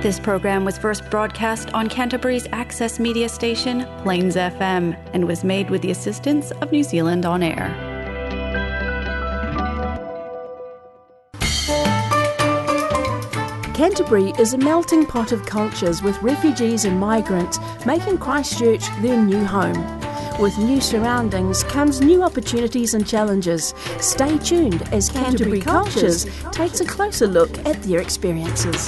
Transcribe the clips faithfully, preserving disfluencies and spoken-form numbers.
This program was first broadcast on Canterbury's access media station, Plains F M, and was made with the assistance of New Zealand On Air. Canterbury is a melting pot of cultures, with refugees and migrants making Christchurch their new home. With new surroundings comes new opportunities and challenges. Stay tuned as Canterbury, Canterbury Cultures takes a closer look at their experiences.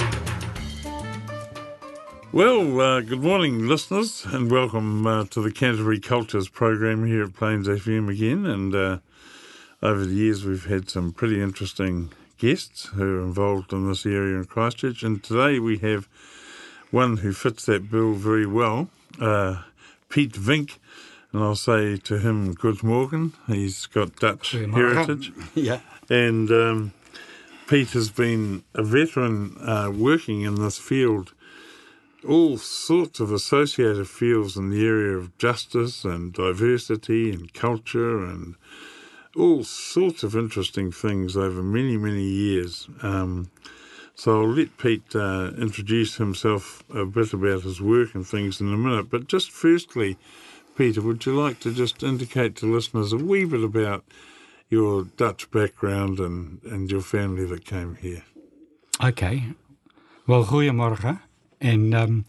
Well, uh, good morning, listeners, and welcome uh, to the Canterbury Cultures program here at Plains F M again. And uh, over the years, we've had some pretty interesting guests who are involved in this area in Christchurch. And today we have one who fits that bill very well, uh, Piet Vink. And I'll say to him, good morgen. He's got Dutch heritage. Yeah. And um, Piet has been a veteran uh, working in this field, all sorts of associated fields in the area of justice and diversity and culture and all sorts of interesting things over many, many years. Um, so I'll let Piet uh, introduce himself a bit about his work and things in a minute. But just firstly, Peter, would you like to just indicate to listeners a wee bit about your Dutch background and, and your family that came here? Okay. Well, goeiemorgen. And um,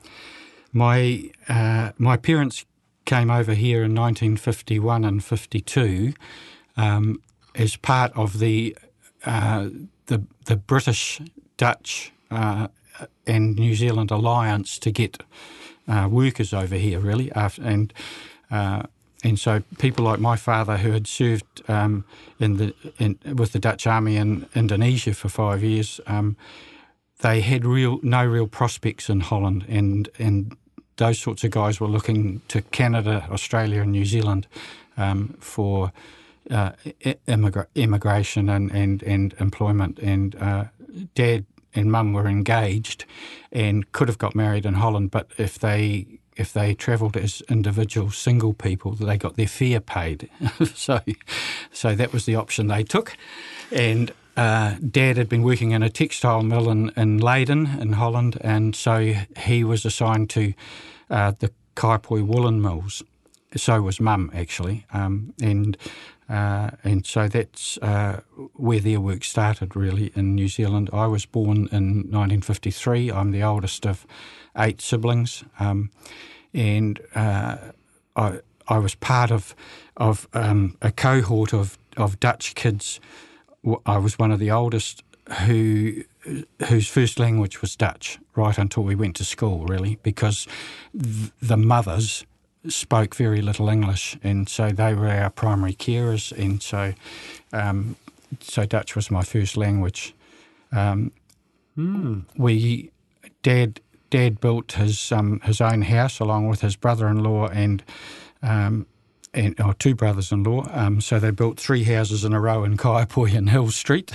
my uh, my parents came over here in nineteen fifty-one and fifty-two um, as part of the uh, the the British, Dutch, uh, and New Zealand alliance to get uh, workers over here, really, after, and. Uh, and so people like my father, who had served um, in the in, with the Dutch Army in Indonesia for five years, um, they had real no real prospects in Holland, and and those sorts of guys were looking to Canada, Australia, and New Zealand um, for uh, immigra- immigration and, and, and employment. And uh, Dad and Mum were engaged and could have got married in Holland, but if they If they travelled as individual single people, they got their fare paid. so so that was the option they took. And uh, Dad had been working in a textile mill in, in Leiden in Holland, and so he was assigned to uh, the Kaiapoi woolen mills. So was Mum, actually. Um, and uh, and so that's uh, where their work started, really, in New Zealand. I was born in nineteen fifty-three. I'm the oldest of eight siblings. Um, and uh, I I was part of of um, a cohort of, of Dutch kids. I was one of the oldest who whose first language was Dutch right until we went to school, really, because th- the mothers spoke very little English, and so they were our primary carers, and so um, so Dutch was my first language. Um, mm. We Dad. Dad built his um, his own house along with his brother-in-law and um, and or two brothers-in-law. Um, so they built three houses in a row in Kaiapoi and Hill Street,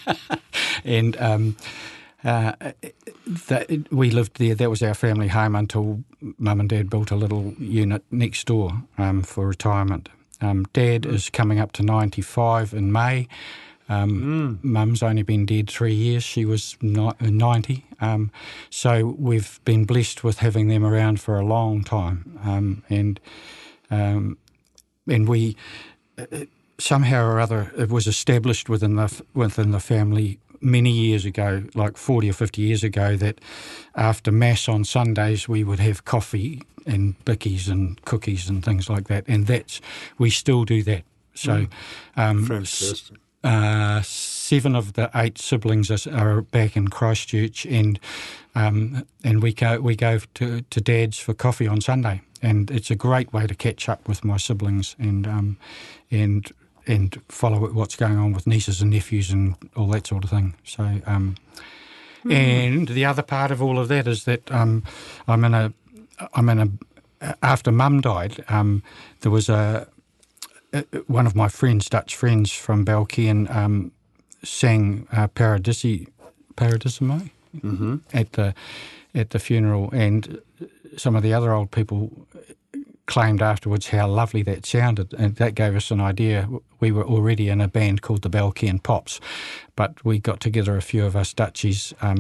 and um, uh, that, we lived there. That was our family home until Mum and Dad built a little unit next door um, for retirement. Um, Dad is coming up to ninety-five in May. Um, mm. Mum's only been dead three years. She was ninety. Um, so we've been blessed with having them around for a long time. Um, and um, and we, uh, somehow or other, it was established within the, within the family many years ago, like forty or fifty years ago, that after Mass on Sundays we would have coffee and bickies and cookies and things like that. And that's, we still do that. So, mm. um, Fantastic. Uh, seven of the eight siblings are, are back in Christchurch, and um, and we go we go to, to Dad's for coffee on Sunday, and it's a great way to catch up with my siblings and um, and and follow what's going on with nieces and nephews and all that sort of thing. So, um, mm. and the other part of all of that is that um, I'm in a I'm in a after Mum died, um, there was a. One of my friends, Dutch friends from Belkian, um, sang uh, Paradisi, Paradisimo mm-hmm. at the at the funeral, and some of the other old people claimed afterwards how lovely that sounded, and that gave us an idea. We were already in a band called the Belkian Pops, but we got together, a few of us Dutchies, um,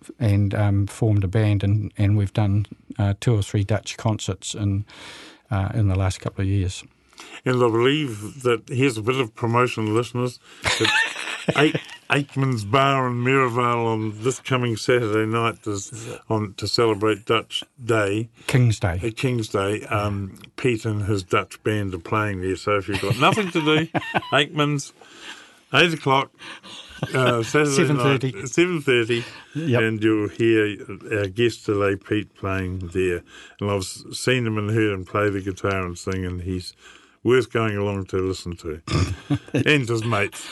and um, formed a band, and, and we've done uh, two or three Dutch concerts in uh, in the last couple of years. And I believe that here's a bit of promotion, listeners. That Ake, Aikman's Bar in Merivale on this coming Saturday night is on to celebrate Dutch Day, King's Day. Uh, King's Day. Um, Pete and his Dutch band are playing there. So if you've got nothing to do, Aikman's, eight o'clock. Uh, Saturday seven thirty. night, seven thirty, yep. And you'll hear our guest today, Pete, playing there. And I've seen him and heard him play the guitar and sing, and he's worth going along to listen to. And his mates.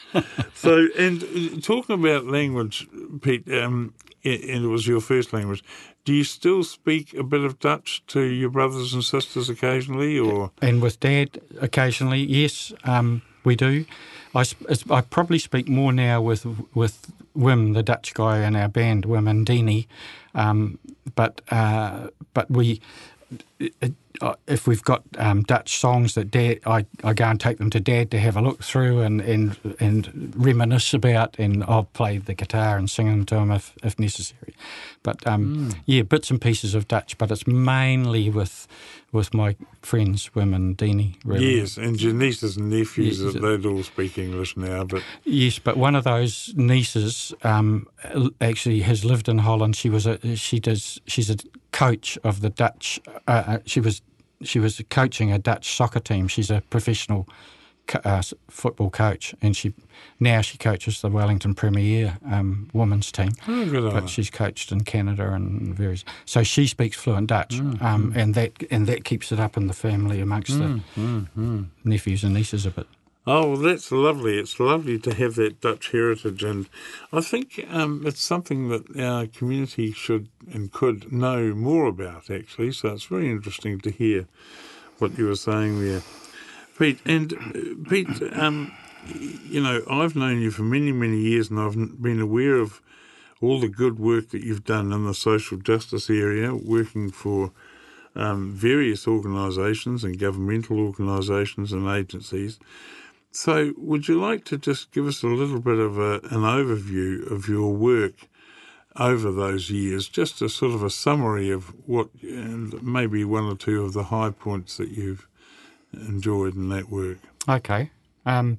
So, and talking about language, Pete, um, and it was your first language, do you still speak a bit of Dutch to your brothers and sisters occasionally, or? And with Dad occasionally, yes, um, we do. I, I probably speak more now with with Wim, the Dutch guy in our band, Wim and Dini, um, but uh, but we. It, if we've got um, Dutch songs that Dad, I, I go and take them to Dad to have a look through and, and, and reminisce about, and I'll play the guitar and sing them to him if, if necessary. But um, mm. yeah, bits and pieces of Dutch, but it's mainly with with my friends, Wim and Dini. Really. Yes, and your nieces and nephews, yes, they'd all speak English now. But yes, but one of those nieces um, actually has lived in Holland. She was a she does she's a coach of the Dutch. Uh, she was she was coaching a Dutch soccer team. She's a professional co- uh, football coach, and she now she coaches the Wellington Premier um, women's team. Oh, good but on. She's coached in Canada and various. So she speaks fluent Dutch, mm, um, mm. and that and that keeps it up in the family amongst mm, the mm, mm. nephews and nieces a bit. Oh, well, that's lovely. It's lovely to have that Dutch heritage, and I think um, it's something that our community should and could know more about, actually. So it's very interesting to hear what you were saying there, Pete. And uh, Pete, um, you know, I've known you for many, many years, and I've been aware of all the good work that you've done in the social justice area, working for um, various organisations and governmental organisations and agencies. So would you like to just give us a little bit of a, an overview of your work over those years, just a sort of a summary of what, and maybe one or two of the high points that you've enjoyed in that work? Okay. Um,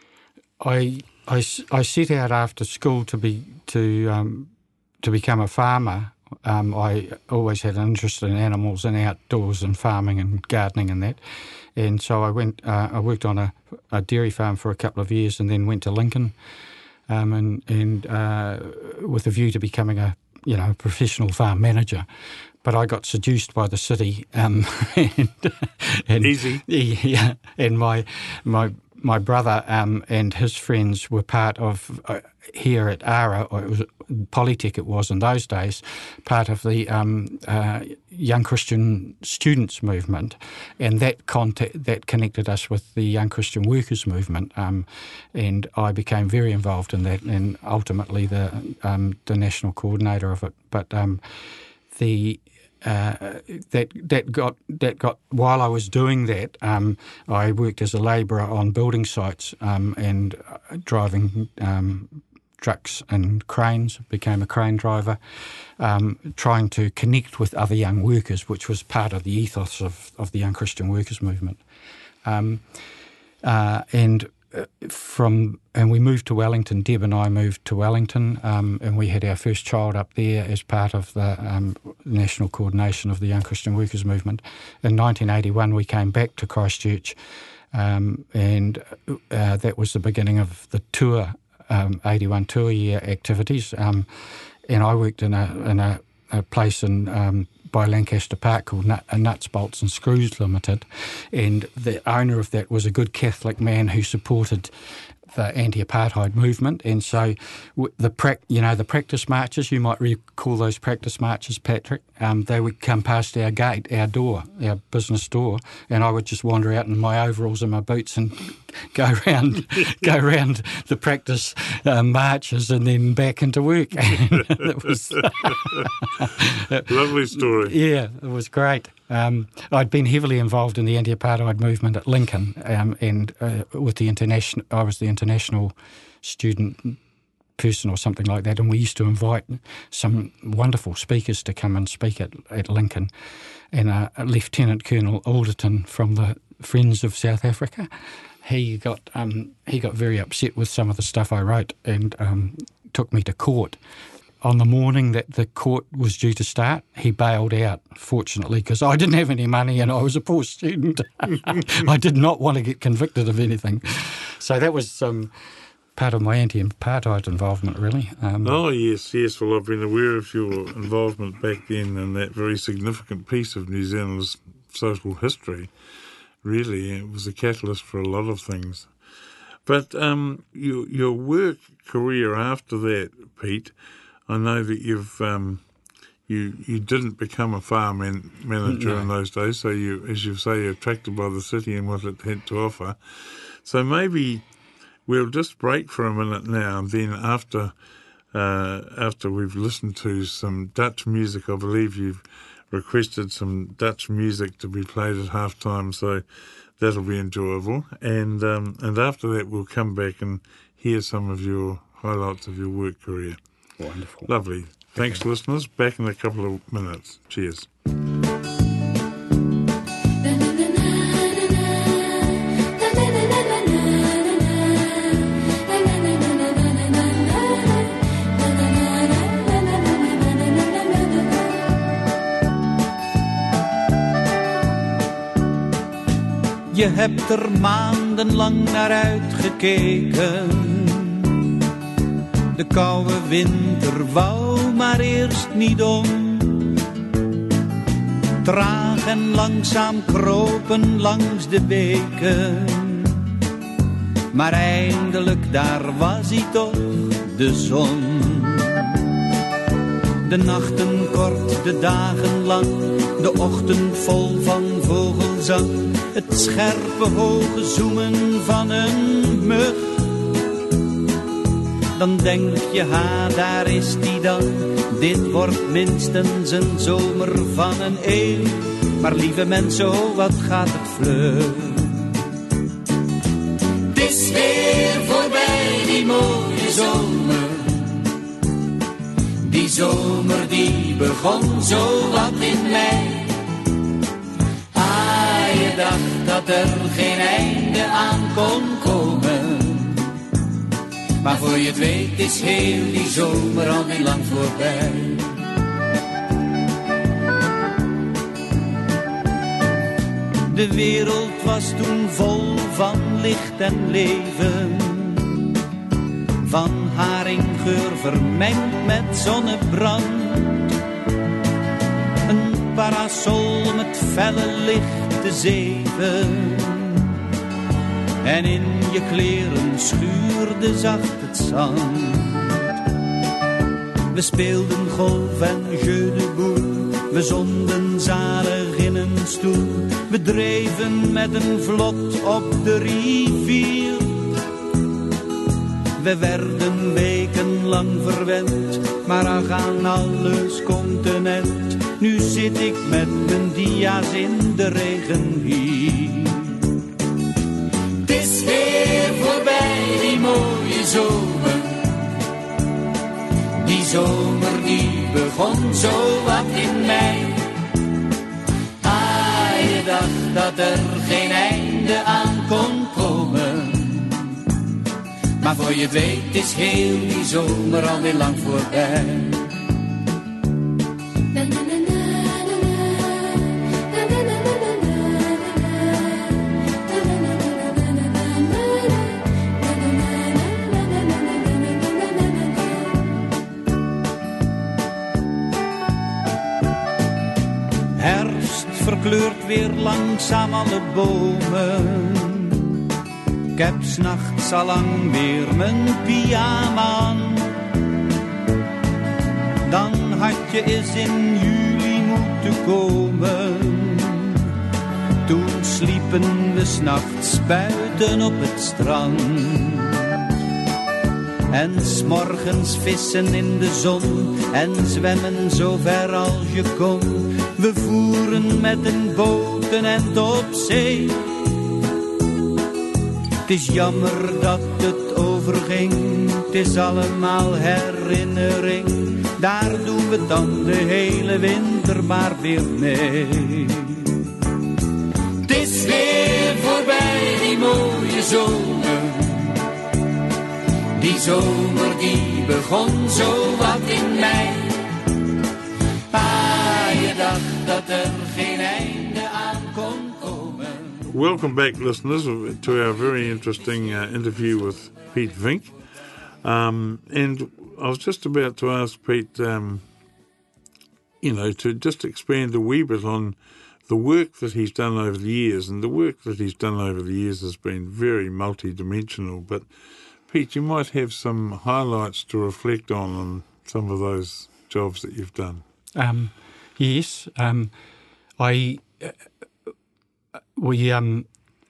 I, I, I set out after school to be to um, to become a farmer. Um, I always had an interest in animals and outdoors and farming and gardening and that. And so I went. Uh, I worked on a, a dairy farm for a couple of years, and then went to Lincoln, um, and and uh, with a view to becoming a you know a professional farm manager. But I got seduced by the city. Um, and, and, Easy. Yeah. And my my my brother um, and his friends were part of uh, here at ARA, or it was Polytech. It was in those days, part of the um, uh, Young Christian Students movement, and that contact, that connected us with the Young Christian Workers movement, um, and I became very involved in that, and ultimately the um, the national coordinator of it. But um, the Uh, that that got that got while I was doing that, um, I worked as a labourer on building sites um, and uh, driving um, trucks and cranes. Became a crane driver, um, trying to connect with other young workers, which was part of the ethos of, of the Young Christian Workers movement. Um, uh, and From and we moved to Wellington. Deb and I moved to Wellington, um, and we had our first child up there as part of the um, national coordination of the Young Christian Workers movement. In nineteen eighty-one, we came back to Christchurch, um, and uh, that was the beginning of the tour, um, eighty-one tour year activities. Um, and I worked in a in a, a place in. Um, by Lancaster Park called Nut, uh, Nuts, Bolts and Screws Limited, and the owner of that was a good Catholic man who supported the anti-apartheid movement. And so the pra- you know the practice marches, you might recall those practice marches, Patrick, um, they would come past our gate, our door, our business door, and I would just wander out in my overalls and my boots and go around go around the practice uh, marches and then back into work. It was lovely story. Yeah, it was great. Um, I'd been heavily involved in the anti-apartheid movement at Lincoln, um, and uh, with the international, I was the international student person or something like that, and we used to invite some wonderful speakers to come and speak at, at Lincoln, and uh, Lieutenant Colonel Alderton from the Friends of South Africa, he got um, he got very upset with some of the stuff I wrote and um, took me to court. On the morning that the court was due to start, he bailed out, fortunately, because I didn't have any money and I was a poor student. I did not want to get convicted of anything. So that was um, part of my anti-apartheid involvement, really. Um, oh, yes, yes. Well, I've been aware of your involvement back then in that very significant piece of New Zealand's social history. Really, it was a catalyst for a lot of things. But um, your, your work career after that, Pete, I know that you've um, you you didn't become a farm man, manager no. in those days, so you, as you say, you're attracted by the city and what it had to offer. So maybe we'll just break for a minute now, and then after uh, after we've listened to some Dutch music, I believe you've requested some Dutch music to be played at half time, so that'll be enjoyable. And um, and after that, we'll come back and hear some of your highlights of your work career. Wonderful. Lovely. Thanks, okay. Listeners. Back in a couple of minutes. Cheers. Je hebt er maandenlang naar uitgekeken. De koude winter wou maar eerst niet om. Traag en langzaam kropen langs de beken. Maar eindelijk daar was hij toch, de zon. De nachten kort, de dagen lang, de ochtend vol van vogelzang. Het scherpe hoge zoemen van een mug. Dan denk je, ha, daar is die dan. Dit wordt minstens een zomer van een eeuw. Maar lieve mensen, oh, wat gaat het vlug. Het is weer voorbij, die mooie zomer. Die zomer die begon zo wat in mei. Ah, je dacht dat er geen einde aan kon komen. Maar voor je het weet is heel die zomer al niet lang voorbij. De wereld was toen vol van licht en leven. Van haringgeur vermengd met zonnebrand. Een parasol met felle lichte zeven. En in je kleren schuurde zacht het zand. We speelden golf en jeu de boel. We zonden zalig in een stoel. We dreven met een vlot op de rivier. We werden wekenlang verwend, maar ach, aan alles continent. Nu zit ik met mijn dia's in de regen hier. Het is weer voorbij, die mooie zomer. Die zomer die begon zo wat in mei. Ah, je dacht dat er geen einde aan kon komen. Maar voor je het weet is heel die zomer alweer lang voorbij. Herfst verkleurt weer langzaam alle bomen. Ik heb 's nachts al lang weer mijn pyjama aan. Dan had je eens in juli moeten komen. Toen sliepen we 's nachts buiten op het strand. En 's morgens vissen in de zon en zwemmen zo ver als je kon. We voeren met een boot een end op zee. Het is jammer dat het overging, het is allemaal herinnering, daar doen we dan de hele winter maar weer mee. Het is weer voorbij, die mooie zomer. Die zomer die begon zo wat in mei. Ah, je dacht dat er geen einde aan kon komen. Welcome back, listeners, to our very interesting uh, interview with Piet Vink. Um, and I was just about to ask Piet, um, you know, to just expand a wee bit on the work that he's done over the years. And the work that he's done over the years has been very multi-dimensional. But, Piet, you might have some highlights to reflect on on some of those jobs that you've done. Um, yes. Um, I... Uh, we... Um,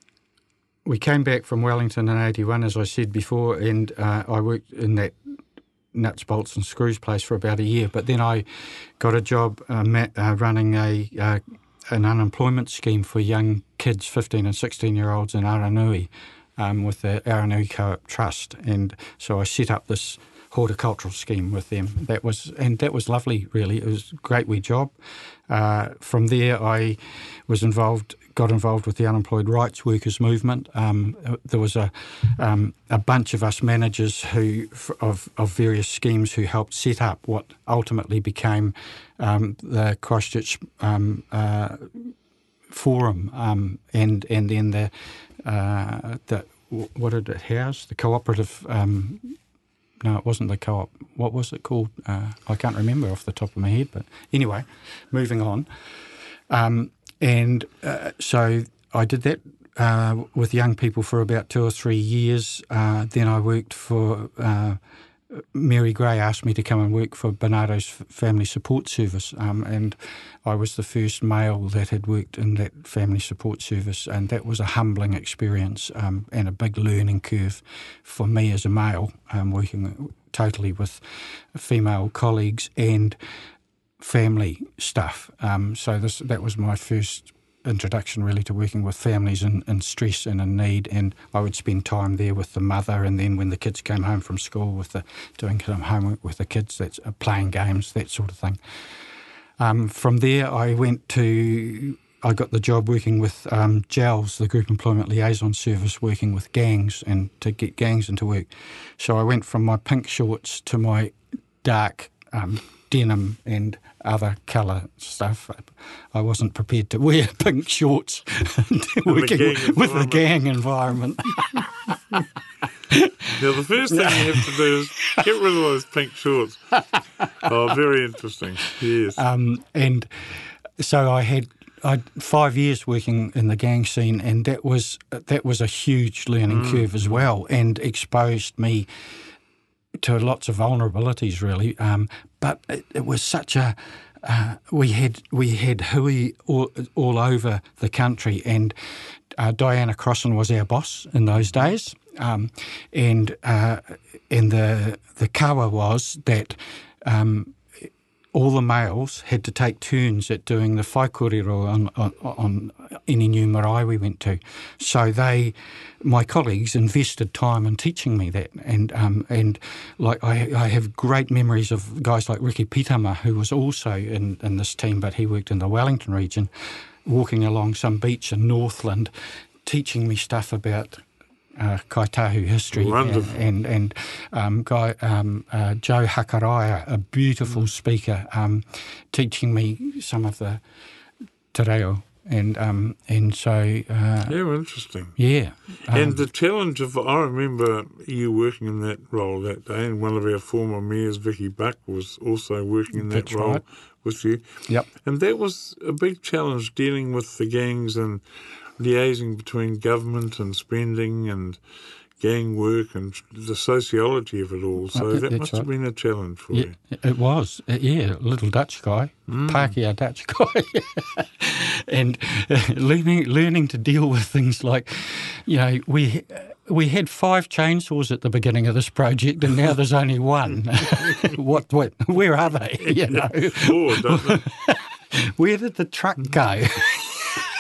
We came back from Wellington in eighty-one, as I said before, and uh, I worked in that nuts, bolts and screws place for about a year. But then I got a job uh, ma- uh, running a uh, an unemployment scheme for young kids, fifteen and sixteen-year-olds in Aranui, um, with the Aranui Co-op Trust. And so I set up this horticultural scheme with them. That was and that was lovely, really. It was a great wee job. Uh, from there, I was involved, got involved with the unemployed rights workers movement. Um, there was a um, a bunch of us managers who of of various schemes who helped set up what ultimately became um, the Christchurch um, uh, Forum, um, and and then the uh, the what did it house? The cooperative. Um, No, it wasn't the co-op. What was it called? Uh, I can't remember off the top of my head. But anyway, moving on. Um, and uh, so I did that uh, with young people for about two or three years. Uh, then I worked for... Uh, Mary Gray asked me to come and work for Bernardo's Family Support Service, um, and I was the first male that had worked in that family support service, and that was a humbling experience um, and a big learning curve for me as a male, um, working totally with female colleagues and family stuff. Um, so this that was my first introduction really to working with families in, in stress and in need, and I would spend time there with the mother, and then when the kids came home from school with the doing some homework with the kids, that's uh, playing games, that sort of thing. Um, from there I went to I got the job working with um, G E L S, the Group Employment Liaison Service, working with gangs and to get gangs into work. So I went from my pink shorts to my dark um, denim and other colour stuff. I wasn't prepared to wear pink shorts working the with the gang environment. Now, the first thing you have to do is get rid of those pink shorts. Oh, very interesting, yes. Um, and so I had I had five years working in the gang scene, and that was that was a huge learning mm. curve as well, and exposed me to lots of vulnerabilities, really. Um, but it, it was such a uh, we had we had hui all, all over the country, and uh, Diana Crossan was our boss in those days, um, and uh, and the the kawa was that. Um, all the males had to take turns at doing the whaikorero on, on, on any new marae we went to. So they, my colleagues, invested time in teaching me that. And um, and like I, I have great memories of guys like Ricky Pitama, who was also in, in this team, but he worked in the Wellington region, walking along some beach in Northland, teaching me stuff about Uh, Kaitahu history. Wonderful. and and um, guy um, uh, Joe Hakaraya, a beautiful mm. speaker, um, teaching me some of the te reo, and um, and so uh, yeah, interesting. Yeah, um, and the challenge of I remember you working in that role that day, and one of our former mayors, Vicky Buck, was also working in that that's role right. with you. Yep, and that was a big challenge dealing with the gangs and liaising between government and spending and gang work and the sociology of it all. So uh, that must right. have been a challenge for yeah, you. It was, uh, yeah, little Dutch guy, mm. Pākehā Dutch guy, and uh, learning learning to deal with things like, you know, we we had five chainsaws at the beginning of this project, and now there's only one. what, what? Where are they? You know, oh, don't they? Where did the truck go?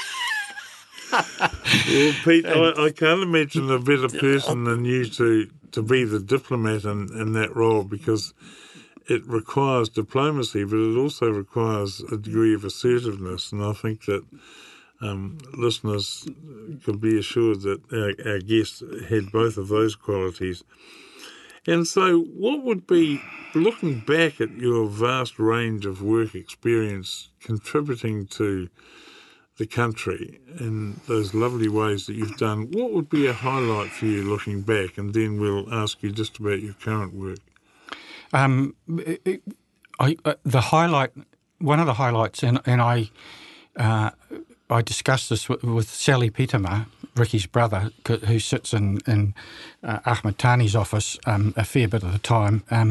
Well, Pete, I, I can't imagine a better person than you to to be the diplomat in, in that role, because it requires diplomacy, but it also requires a degree of assertiveness. And I think that um, listeners can be assured that our, our guest had both of those qualities. And so what would be, looking back at your vast range of work experience contributing to the country in those lovely ways that you've done, what would be a highlight for you looking back? And then we'll ask you just about your current work. Um, I, uh, the highlight, one of the highlights, and, and I uh, I discussed this with, with Sally Peterma, Ricky's brother, who sits in, in uh, Ahmed Tani's office um, a fair bit of the time, um,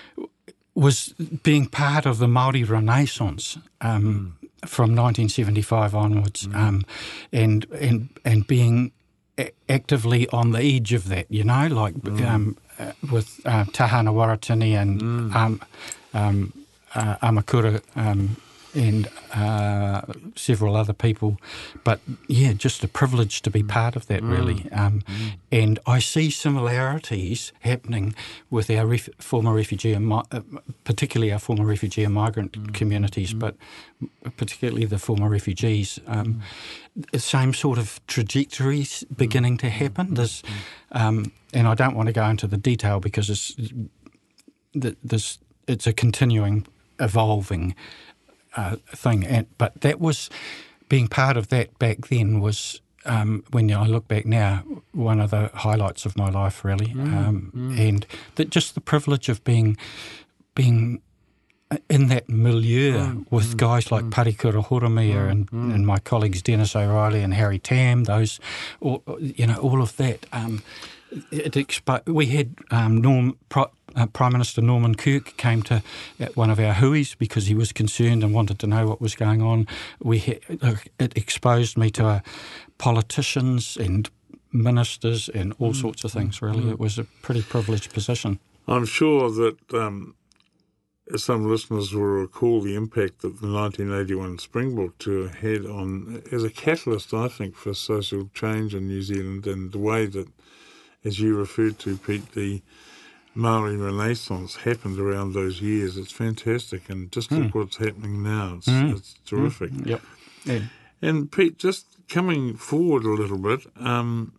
was being part of the Māori Renaissance um, mm. from nineteen seventy-five onwards, mm. um, and and and being a- actively on the edge of that, you know, like mm. um, uh, with uh, Tahana Waratini and mm. um, um, uh, Amakura um, and uh, several other people. But, yeah, just a privilege to be part of that, really. Um, mm. And I see similarities happening with our ref- former refugee, and mi- uh, particularly our former refugee and migrant mm. communities, mm. but particularly the former refugees. Um, mm. The same sort of trajectories beginning to happen. There's, um, and I don't want to go into the detail because it's, there's, it's a continuing, evolving Uh, thing, and but that was being part of that back then was um, when I look back now, one of the highlights of my life, really, mm, um, mm. and that just the privilege of being being in that milieu mm, with mm, guys like mm. Parikura Horomia mm, and, mm. and my colleagues Dennis O'Reilly and Harry Tam, those, all, you know, all of that. Um, it expo- we had um, Norm. Pro- Uh, Prime Minister Norman Kirk came to at one of our huis because he was concerned and wanted to know what was going on. We ha- uh, it exposed me to uh, politicians and ministers and all mm. sorts of things, really. Mm. It was a pretty privileged position. I'm sure that um, some listeners will recall the impact that the nineteen eighty-one Springbok Tour had on, as a catalyst, I think, for social change in New Zealand, and the way that, as you referred to, Pete, the Māori Renaissance happened around those years. It's fantastic, and just mm. look what's happening now. It's, mm. it's terrific. Mm. Yep. Yeah. And Pete, just coming forward a little bit, um,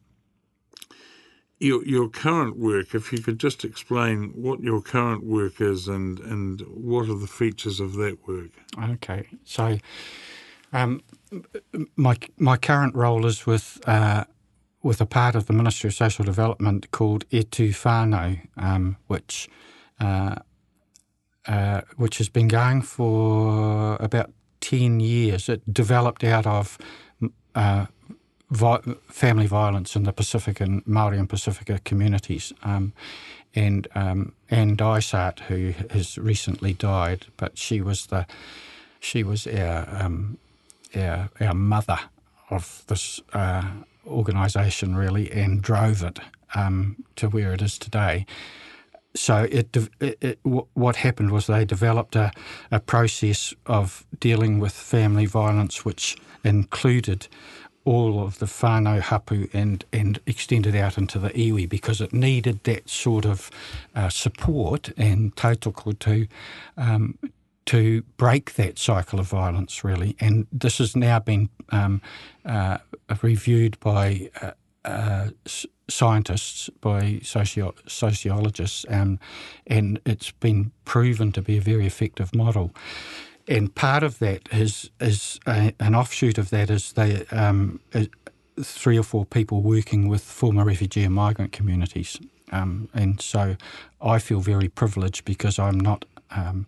your your current work, if you could just explain what your current work is and, and what are the features of that work. Okay. So um, my my current role is with uh, with a part of the Ministry of Social Development called E Tu Whānau, um, which uh, uh, which has been going for about ten years. It developed out of uh, vi- family violence in the Pacific and Māori and Pacifica communities. Um, and um, Anne Dysart, who has recently died, but she was the she was our um, our, our mother of this Uh, organisation, really, and drove it um, to where it is today. So it, it, it w- what happened was they developed a, a process of dealing with family violence which included all of the whānau hapu and, and extended out into the iwi, because it needed that sort of uh, support and tautoko to um, to break that cycle of violence, really. And this has now been um, uh, reviewed by uh, uh, scientists, by socio- sociologists, um, and it's been proven to be a very effective model. And part of that is, is a, an offshoot of that is they um, three or four people working with former refugee and migrant communities. Um, and so I feel very privileged because I'm not... Um,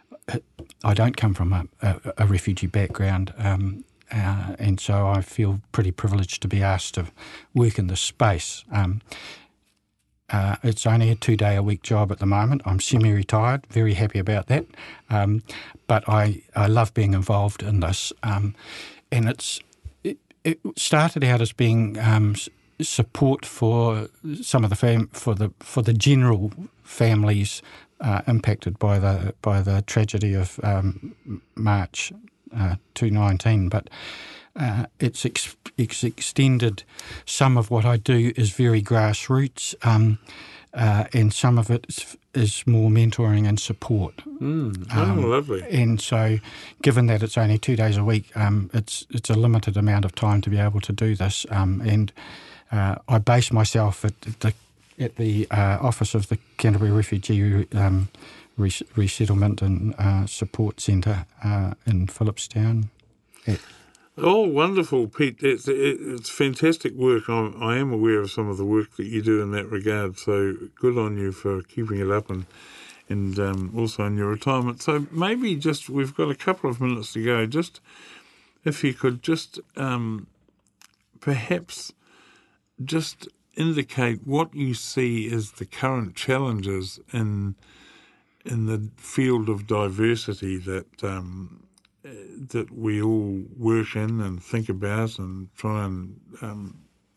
I don't come from a, a, a refugee background, um, uh, and so I feel pretty privileged to be asked to work in this space. Um, uh, it's only a two-day-a-week job at the moment. I'm semi-retired, very happy about that, um, but I, I love being involved in this. Um, and it's it, it started out as being um, support for some of the fam- for the for the general families Uh, impacted by the by the tragedy of um, March uh, twenty nineteen, but uh, it's, ex- it's extended. Some of what I do is very grassroots. Um, uh, and some of it is, is more mentoring and support. Mm. Oh, Um, lovely. And so, given that it's only two days a week, um, it's it's a limited amount of time to be able to do this. Um, and uh, I base myself at the at the uh, office of the Canterbury Refugee um, Res- Resettlement and uh, Support Centre uh, in Phillipstown. At Oh, wonderful, Pete. It's, it's fantastic work. I'm, I am aware of some of the work that you do in that regard, so good on you for keeping it up and and um, also in your retirement. So maybe just, we've got a couple of minutes to go, just if you could just um, perhaps just indicate what you see as the current challenges in in the field of diversity that um, that we all work in and think about and try and um,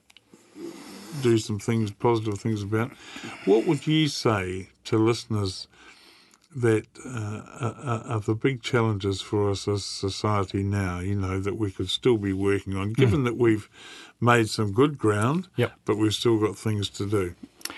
do some things, positive things about. What would you say to listeners that uh, are, are the big challenges for us as society now, you know, that we could still be working on, given mm. that we've made some good ground, yep. but we've still got things to do?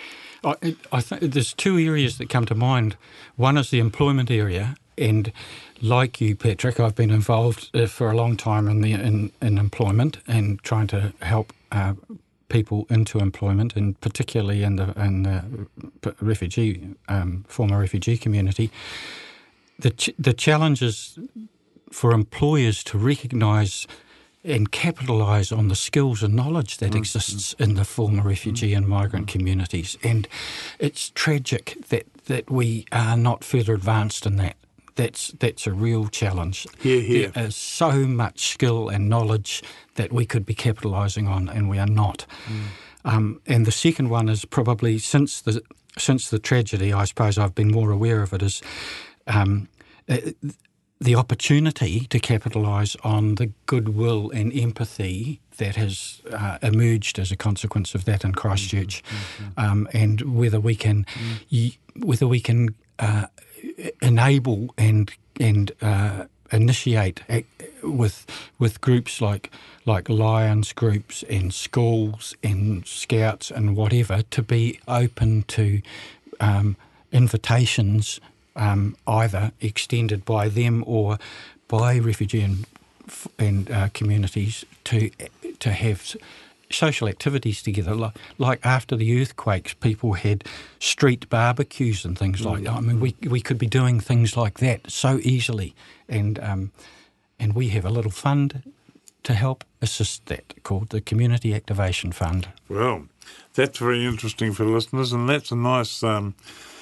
I, I think there's two areas that come to mind. One is the employment area, and like you, Patrick, I've been involved uh, for a long time in the in, in employment and trying to help uh, people into employment, and particularly in the in the refugee um, former refugee community. The ch- the challenge is for employers to recognise and capitalise on the skills and knowledge that mm-hmm. exists in the former refugee mm-hmm. and migrant communities, and it's tragic that that we are not further advanced in that. That's that's a real challenge. Hear, hear. There is so much skill and knowledge that we could be capitalising on, and we are not. Mm. Um, and the second one is probably since the since the tragedy, I suppose I've been more aware of it, is um, uh, the opportunity to capitalise on the goodwill and empathy that has uh, emerged as a consequence of that in Christchurch, mm-hmm. um, and whether we can mm. y- whether we can. Uh, enable and and uh, initiate with with groups like like Lions groups and schools and Scouts and whatever to be open to um, invitations um, either extended by them or by refugee and, and uh, communities to to have social activities together. Like, like after the earthquakes, people had street barbecues and things like that. I mean, we we could be doing things like that so easily, and um, and we have a little fund to help assist that called the Community Activation Fund. Well, that's very interesting for listeners, and that's a nice um,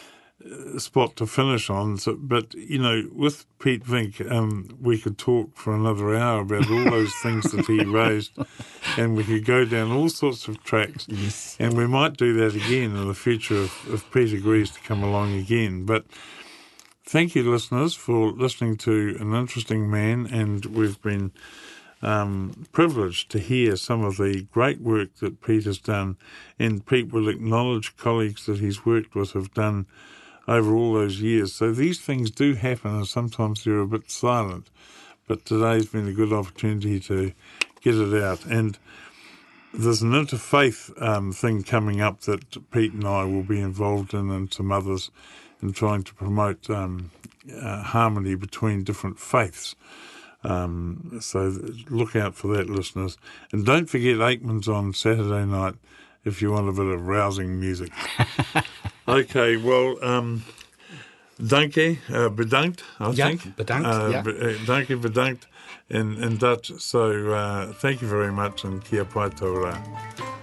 spot to finish on. So, but, you know, with Pete Vink, um, we could talk for another hour about all those things that he raised, and we could go down all sorts of tracks. Yes. And we might do that again in the future if, if Pete agrees to come along again. But thank you, listeners, for listening to an interesting man, and we've been um, privileged to hear some of the great work that Pete has done, and Pete will acknowledge colleagues that he's worked with have done over all those years. So these things do happen, and sometimes they're a bit silent. But today's been a good opportunity to get it out. And there's an interfaith um, thing coming up that Pete and I will be involved in, and some others, in trying to promote um, uh, harmony between different faiths. Um, so look out for that, listeners. And don't forget Aikman's on Saturday night if you want a bit of rousing music. Okay, well, um, danke, uh, bedankt, I yeah, think. Bedankt, uh, yeah. Be, uh, danke, bedankt in, in Dutch. So uh, thank you very much, and kia pai tau rā.